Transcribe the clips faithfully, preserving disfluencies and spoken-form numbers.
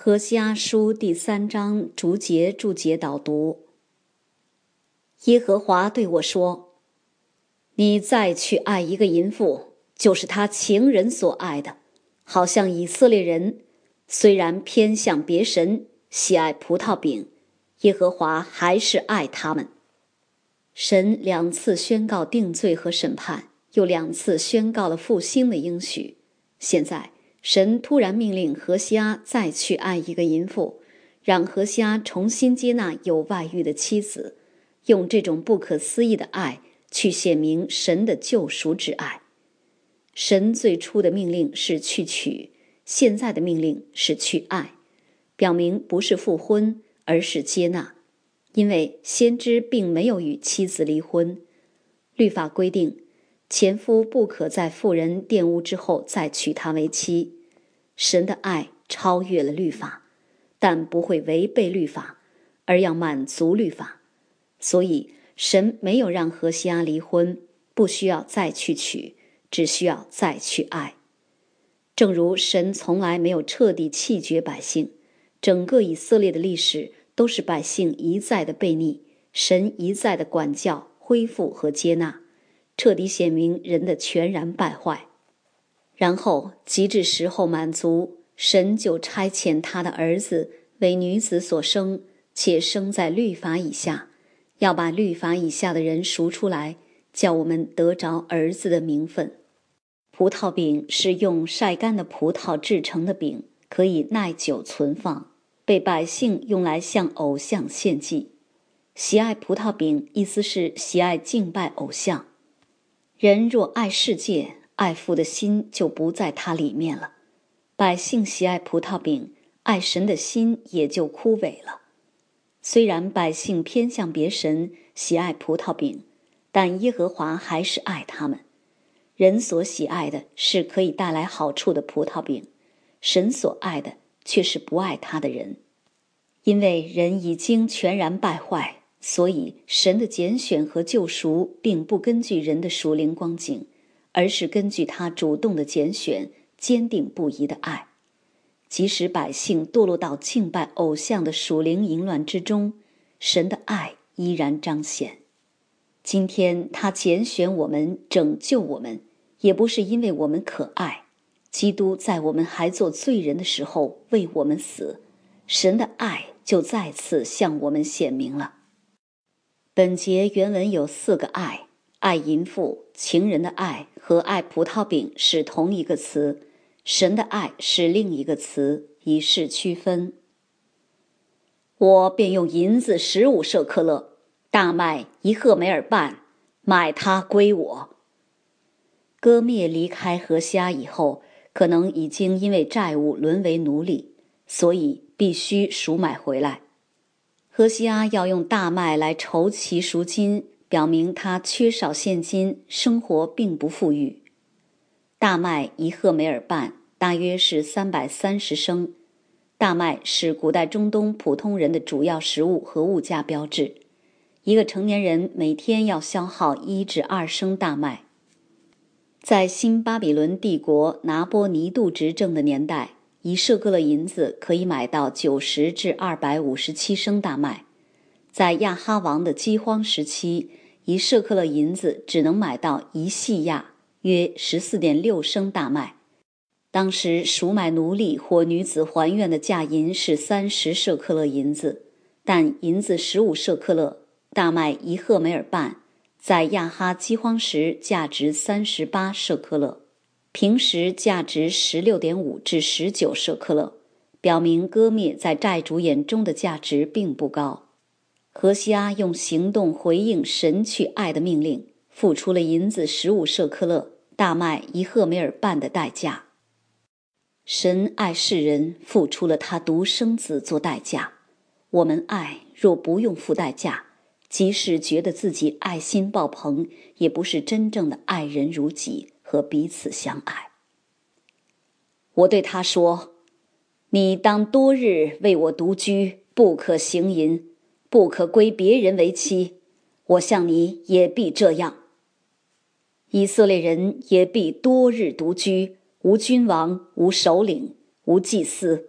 何西阿书第三章逐节注解导读。耶和华对我说：你再去爱一个淫妇，就是他情人所爱的，好像以色列人虽然偏向别神，喜爱葡萄饼，耶和华还是爱他们。神两次宣告定罪和审判，又两次宣告了复兴的应许。现在神突然命令何西阿再去爱一个淫妇，让何西阿重新接纳有外遇的妻子，用这种不可思议的爱去显明神的救赎之爱。神最初的命令是去娶，现在的命令是去爱，表明不是复婚，而是接纳。因为先知并没有与妻子离婚，律法规定前夫不可在妇人玷污之后再娶她为妻。神的爱超越了律法，但不会违背律法，而要满足律法。所以神没有让何西阿离婚，不需要再去娶，只需要再去爱。正如神从来没有彻底弃绝百姓，整个以色列的历史都是百姓一再的悖逆，神一再的管教、恢复和接纳，彻底显明人的全然败坏。然后及至时候满足，神就差遣他的儿子为女子所生，且生在律法以下，要把律法以下的人赎出来，叫我们得着儿子的名分。葡萄饼是用晒干的葡萄制成的饼，可以耐久存放，被百姓用来向偶像献祭。喜爱葡萄饼意思是喜爱敬拜偶像。人若爱世界，爱父的心就不在他里面了。百姓喜爱葡萄饼，爱神的心也就枯萎了。虽然百姓偏向别神，喜爱葡萄饼，但耶和华还是爱他们。人所喜爱的是可以带来好处的葡萄饼，神所爱的却是不爱他的人。因为人已经全然败坏，所以神的拣选和救赎并不根据人的属灵光景，而是根据他主动的拣选、坚定不移的爱。即使百姓堕落到敬拜偶像的属灵淫乱之中，神的爱依然彰显。今天他拣选我们，拯救我们，也不是因为我们可爱。基督在我们还做罪人的时候为我们死，神的爱就再次向我们显明了。本节原文有四个爱，爱淫妇、情人的爱和爱葡萄饼是同一个词，神的爱是另一个词，以示区分。我便用银子十五舍克勒，大麦一赫梅尔半，买它归我。歌灭离开何西阿以后，可能已经因为债务沦为奴隶，所以必须赎买回来。何西阿要用大麦来筹其赎金，表明他缺少现金，生活并不富裕。大麦一赫梅尔半大约是三百三十升。大麦是古代中东普通人的主要食物和物价标志。一个成年人每天要消耗一至二升大麦。在新巴比伦帝国拿波尼度执政的年代，一舍克勒银子可以买到九十至二百五十七升大麦。在亚哈王的饥荒时期，一舍克勒银子只能买到一细亚，约 十四点六升大麦。当时赎买奴隶或女子还愿的价银是三十舍克勒银子，但银子十五舍克勒，大麦一赫梅尔半，在亚哈饥荒时价值三十八舍克勒，平时价值 十六点五至十九舍克勒，表明歌灭在债主眼中的价值并不高。何西阿用行动回应神去爱的命令，付出了银子十五舍克勒、大麦一赫梅尔半的代价。神爱世人，付出了他独生子做代价。我们爱若不用付代价，即使觉得自己爱心爆棚，也不是真正的爱人如己和彼此相爱。我对他说：你当多日为我独居，不可行淫，不可归别人为妻，我向你也必这样。以色列人也必多日独居，无君王，无首领，无祭司，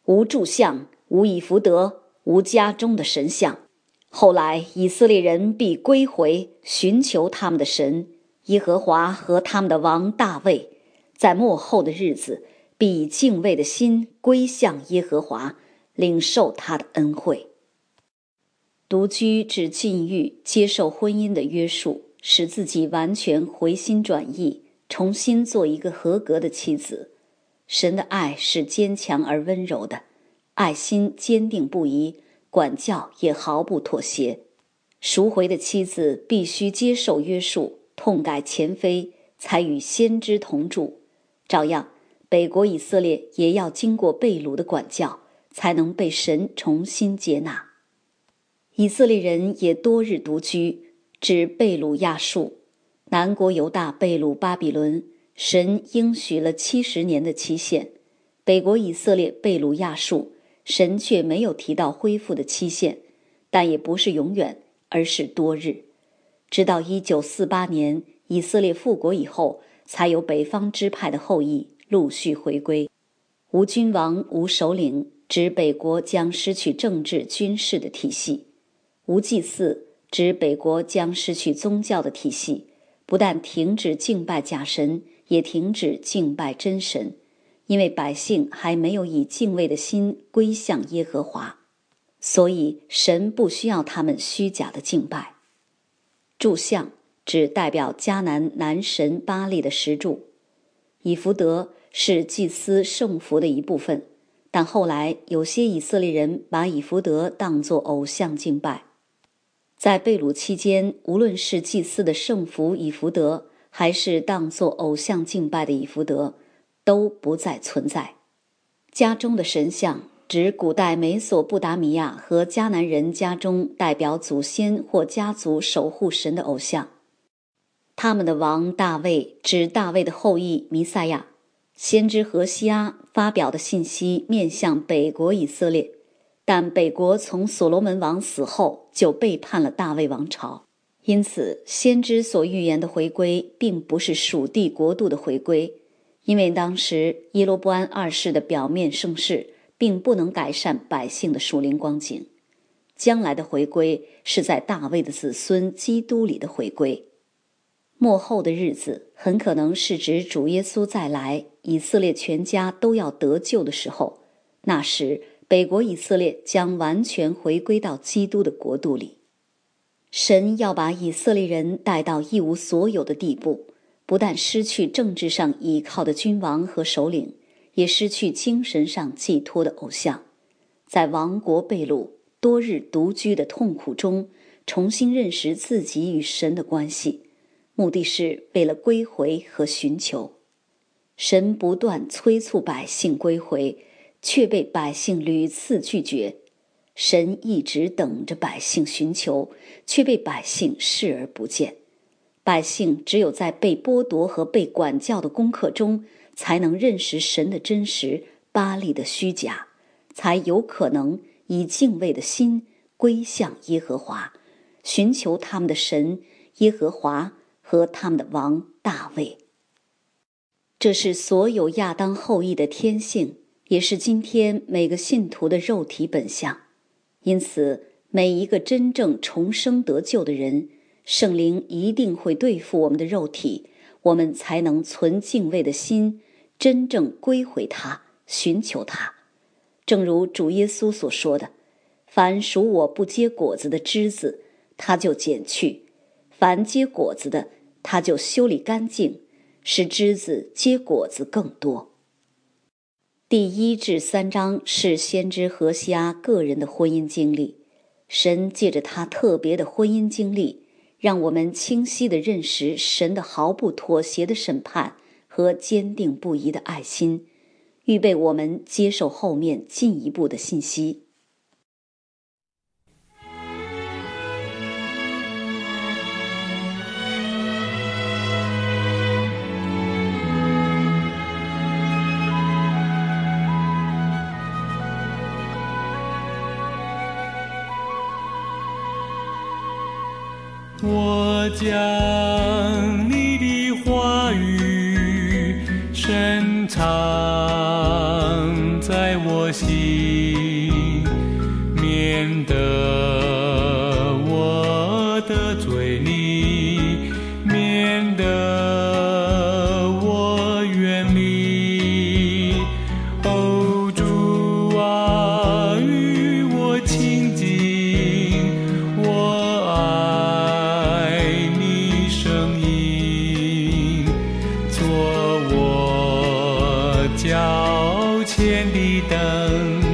无柱像，无以弗得，无家中的神像。后来以色列人必归回，寻求他们的神耶和华和他们的王大卫，在末后的日子必以敬畏的心归向耶和华，领受他的恩惠。独居指禁欲，接受婚姻的约束，使自己完全回心转意，重新做一个合格的妻子。神的爱是坚强而温柔的，爱心坚定不移，管教也毫不妥协。赎回的妻子必须接受约束，痛改前非，才与先知同住。照样，北国以色列也要经过被掳的管教，才能被神重新接纳。以色列人也多日独居，指被掳亚述。南国犹大被掳巴比伦，神应许了七十年的期限。北国以色列被掳亚述，神却没有提到恢复的期限，但也不是永远，而是多日。直到一九四八年以色列复国以后，才有北方支派的后裔陆续回归。无君王无首领，指北国将失去政治军事的体系。无祭祀，指北国将失去宗教的体系，不但停止敬拜假神，也停止敬拜真神，因为百姓还没有以敬畏的心归向耶和华，所以神不需要他们虚假的敬拜。柱像指代表迦南男神巴力的石柱，以弗得是祭司圣服的一部分，但后来有些以色列人把以弗得当作偶像敬拜。在被掳期间，无论是祭司的圣服以弗得，还是当作偶像敬拜的以弗得，都不再存在。家中的神像指古代美索不达米亚和迦南人家中代表祖先或家族守护神的偶像。他们的王大卫指大卫的后裔弥赛亚。先知何西阿发表的信息面向北国以色列，但北国从所罗门王死后就背叛了大卫王朝，因此先知所预言的回归并不是属地国度的回归，因为当时耶罗波安二世的表面盛世并不能改善百姓的属灵光景。将来的回归是在大卫的子孙基督里的回归。末后的日子很可能是指主耶稣再来，以色列全家都要得救的时候，那时北国以色列将完全回归到基督的国度里。神要把以色列人带到一无所有的地步，不但失去政治上依靠的君王和首领，也失去精神上寄托的偶像，在亡国被掳、多日独居的痛苦中，重新认识自己与神的关系，目的是为了归回和寻求。神不断催促百姓归回，却被百姓屡次拒绝。神一直等着百姓寻求，却被百姓视而不见。百姓只有在被剥夺和被管教的功课中，才能认识神的真实，巴力的虚假，才有可能以敬畏的心归向耶和华，寻求他们的神耶和华和他们的王大卫。这是所有亚当后裔的天性，也是今天每个信徒的肉体本相。因此，每一个真正重生得救的人，圣灵一定会对付我们的肉体，我们才能存敬畏的心，真正归回他，寻求他。正如主耶稣所说的，凡属我不结果子的枝子，他就剪去；凡结果子的，他就修理干净，使枝子结果子更多。第一至三章是先知何西阿个人的婚姻经历，神借着他特别的婚姻经历，让我们清晰地认识神的毫不妥协的审判和坚定不移的爱心，预备我们接受后面进一步的信息。 我将你的话语深藏在我心里，免得我得罪你，免得我远离。哦，主啊，与我亲近，我爱你声音，做我脚前的灯。